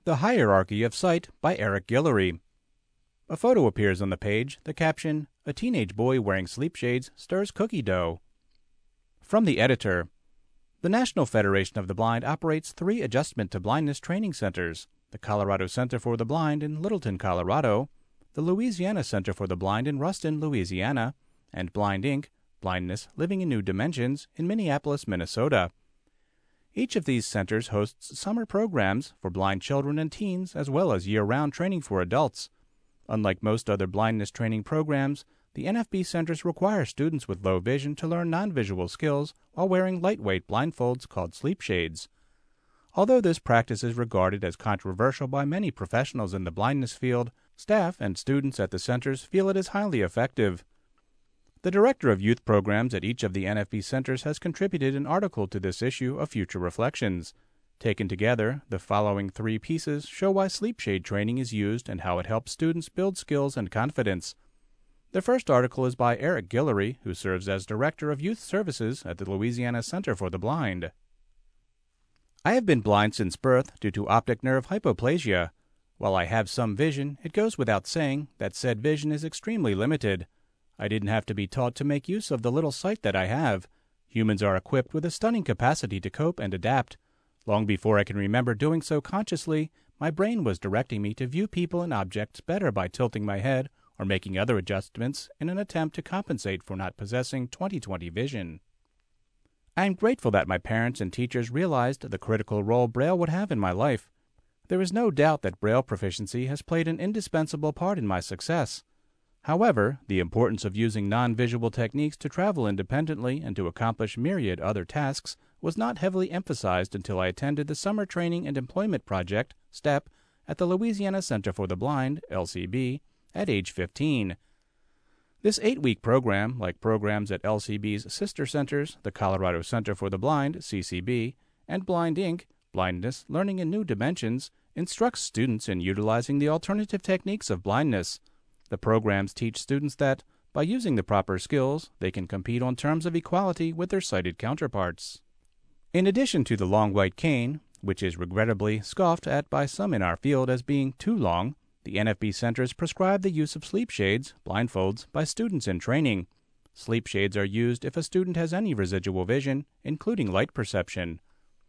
The Hierarchy of Sight by Eric Guillory. A photo appears on the page, the caption, "A teenage boy wearing sleep shades stirs cookie dough." From the editor. The National Federation of the Blind operates 3 adjustment to blindness training centers: the Colorado Center for the Blind in Littleton, Colorado, the Louisiana Center for the Blind in Ruston, Louisiana, and Blind Inc., Blindness Living in New Dimensions in Minneapolis, Minnesota. Each of these centers hosts summer programs for blind children and teens, as well as year-round training for adults. Unlike most other blindness training programs, the NFB centers require students with low vision to learn non-visual skills while wearing lightweight blindfolds called sleep shades. Although this practice is regarded as controversial by many professionals in the blindness field, staff and students at the centers feel it is highly effective. The director of youth programs at each of the NFB centers has contributed an article to this issue of Future Reflections. Taken together, the following 3 pieces show why sleep shade training is used and how it helps students build skills and confidence. The first article is by Eric Guillory, who serves as Director of Youth Services at the Louisiana Center for the Blind. I have been blind since birth due to optic nerve hypoplasia. While I have some vision, it goes without saying that said vision is extremely limited. I didn't have to be taught to make use of the little sight that I have. Humans are equipped with a stunning capacity to cope and adapt. Long before I can remember doing so consciously, my brain was directing me to view people and objects better by tilting my head or making other adjustments in an attempt to compensate for not possessing 20/20 vision. I am grateful that my parents and teachers realized the critical role Braille would have in my life. There is no doubt that Braille proficiency has played an indispensable part in my success. However, the importance of using non-visual techniques to travel independently and to accomplish myriad other tasks was not heavily emphasized until I attended the Summer Training and Employment Project, STEP, at the Louisiana Center for the Blind, LCB, at age 15. This 8-week program, like programs at LCB's sister centers, the Colorado Center for the Blind, CCB, and Blind Inc., Blindness Learning in New Dimensions, instructs students in utilizing the alternative techniques of blindness. The programs teach students that, by using the proper skills, they can compete on terms of equality with their sighted counterparts. In addition to the long white cane, which is regrettably scoffed at by some in our field as being too long, the NFB centers prescribe the use of sleep shades, blindfolds, by students in training. Sleep shades are used if a student has any residual vision, including light perception.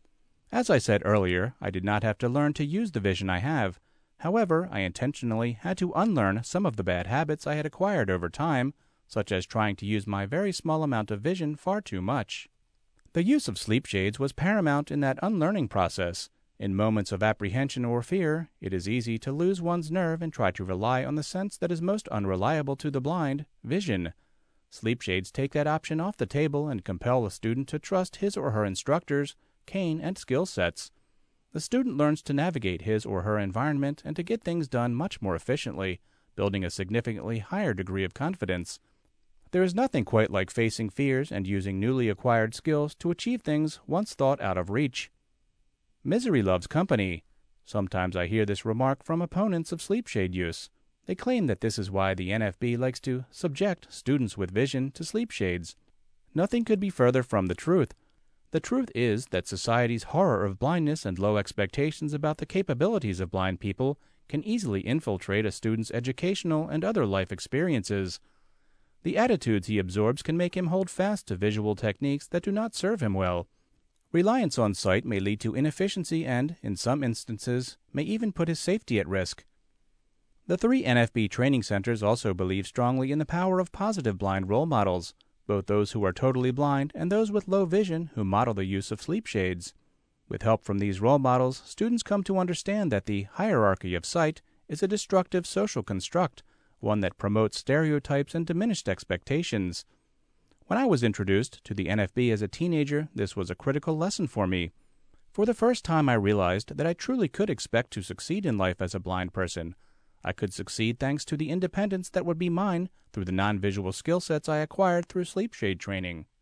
As I said earlier, I did not have to learn to use the vision I have. However, I intentionally had to unlearn some of the bad habits I had acquired over time, such as trying to use my very small amount of vision far too much. The use of sleep shades was paramount in that unlearning process. In moments of apprehension or fear, it is easy to lose one's nerve and try to rely on the sense that is most unreliable to the blind, vision. Sleep shades take that option off the table and compel a student to trust his or her instructors, cane, and skill sets. The student learns to navigate his or her environment and to get things done much more efficiently, building a significantly higher degree of confidence. There is nothing quite like facing fears and using newly acquired skills to achieve things once thought out of reach. Misery loves company. Sometimes I hear this remark from opponents of sleep shade use. They claim that this is why the NFB likes to subject students with vision to sleep shades. Nothing could be further from the truth. The truth is that society's horror of blindness and low expectations about the capabilities of blind people can easily infiltrate a student's educational and other life experiences. The attitudes he absorbs can make him hold fast to visual techniques that do not serve him well. Reliance on sight may lead to inefficiency and, in some instances, may even put his safety at risk. The 3 NFB training centers also believe strongly in the power of positive blind role models, both those who are totally blind and those with low vision who model the use of sleep shades. With help from these role models, students come to understand that the hierarchy of sight is a destructive social construct, one that promotes stereotypes and diminished expectations. When I was introduced to the NFB as a teenager, this was a critical lesson for me. For the first time, I realized that I truly could expect to succeed in life as a blind person. I could succeed thanks to the independence that would be mine through the non-visual skill sets I acquired through sleep shade training.